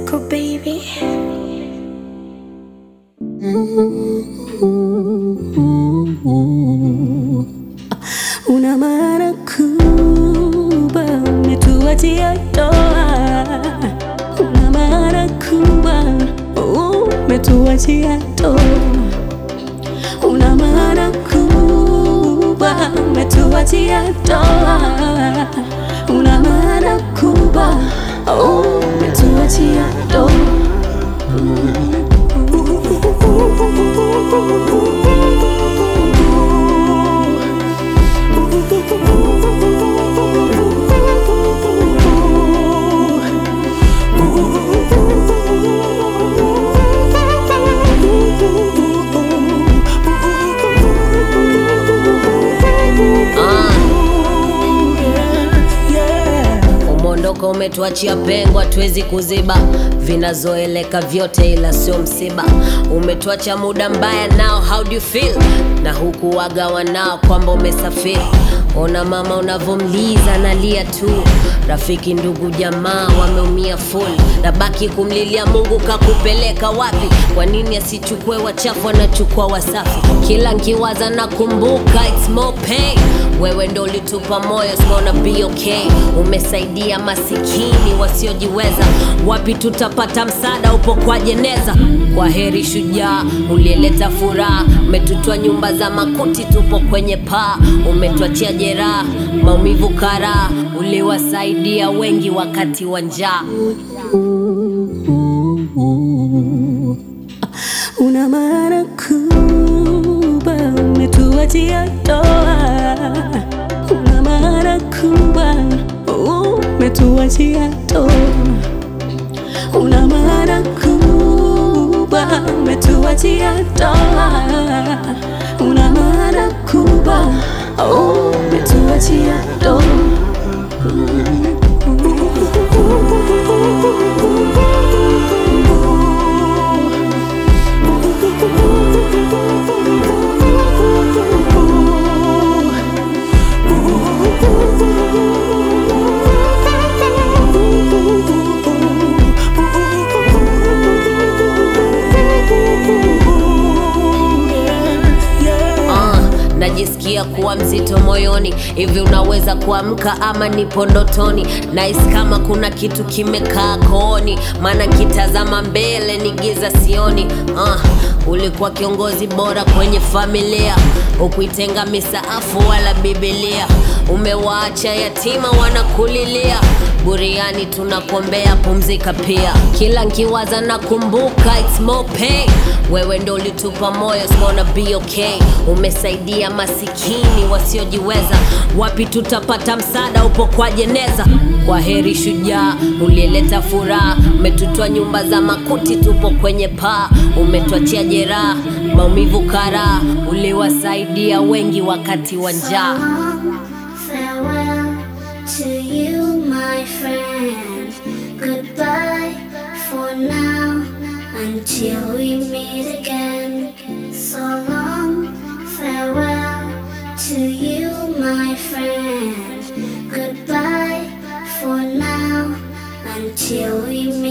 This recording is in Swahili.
Circle baby. Una maana kubwa umetuachia ndoa. Una maana kubwa umetuachia ndoa. Una maana kubwa umetuachia ndoa. Una maana kubwa umetuachia ndoa. Umeondoka umetuachia pengo hatuwezi kuziba, vinazoeleka vyote ila sio msiba. Umetuacha muda mbaya now, how do you feel? Na huku wagawa nao kwamba umesafiri. Ona mama unavomliza nalia tu, rafiki ndugu jamaa wameumia full. Na baki kumlilia Mungu kakupeleka wapi? Kwa nini asichukue wachafu anachukua wasafi? Kila nkiwaza nakumbuka it's more pain. Wewe ndo ulitupa moyo, it's gonna be okay. Umesaidia masikini wasiojiweza, wapi tutapata msaada? Upo kwa jeneza. Kwa heri shujaa, ulieleta furaha. Umetutoa nyumba za makuti, tupo kwenye paa. Umetuachia jeraha, maumivu kara. Uliwasaidia wengi wakati wa njaa. Una maana kubwa umetuachia ndoa. Una maana kubwa umetuachia ndoa. Una maana kubwa umetuachia ndoa. Una maana kubwa umetuachia ndoa. Najisikia kuwa mzito moyoni. Hivi unaweza kuamka ama nipo ndotoni? Nice kama kuna kitu kimekaa kooni, maana nikitazama mbele ni giza sioni. Ulikuwa kiongozi bora kwenye familia, ukuitenga misaafu wala Biblia. Umewaacha yatima wanakulilia, buriani tunakuombea pumzika pia. Kila nkiwaza nakumbuka it's more pain. Wewe ndo ulitupa moyo, it's gonna be okay. Umesaidia masikini wasiojiweza, wapi tutapata msaada? Upo kwa jeneza. Kwa heri shujaa, ulieleta furaha. Umetutoa nyumba za makuti, tupo kwenye paa. Umetuachia jeraha, maumivu kara. Uliwasaidia wengi wakati wa njaa. Farewell to you, my friend. Goodbye for now, until we meet again. So long, farewell to you, my friend. Goodbye for now, until we meet again.